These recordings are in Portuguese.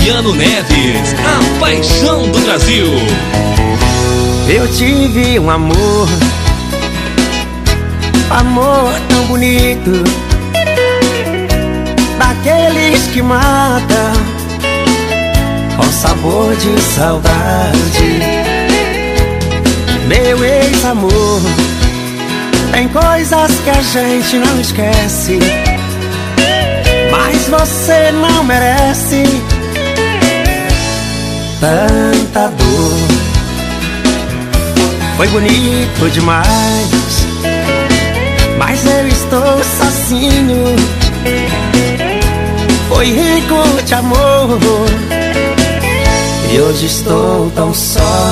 Luciano Neves, a paixão do Brasil. Eu tive um amor tão bonito, daqueles que matam com sabor de saudade. Meu ex-amor, tem coisas que a gente não esquece, mas você não merece tanta dor. Foi bonito demais, mas eu estou sozinho. Foi rico de amor e hoje estou tão só.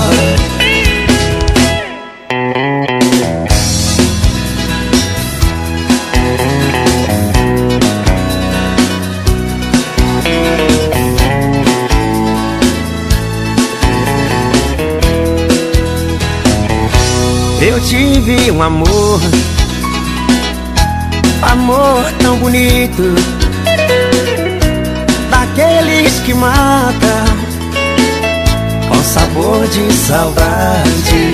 Eu tive um amor tão bonito, daqueles que matam com sabor de saudade.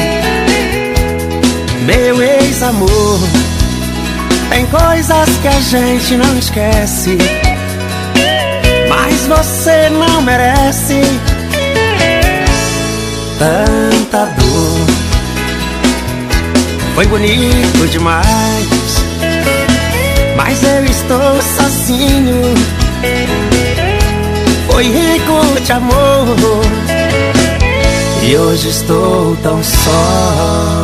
Meu ex-amor, tem coisas que a gente não esquece, mas você não merece tanta dor. Foi bonito demais, mas eu estou sozinho. Foi rico de amor e hoje estou tão só.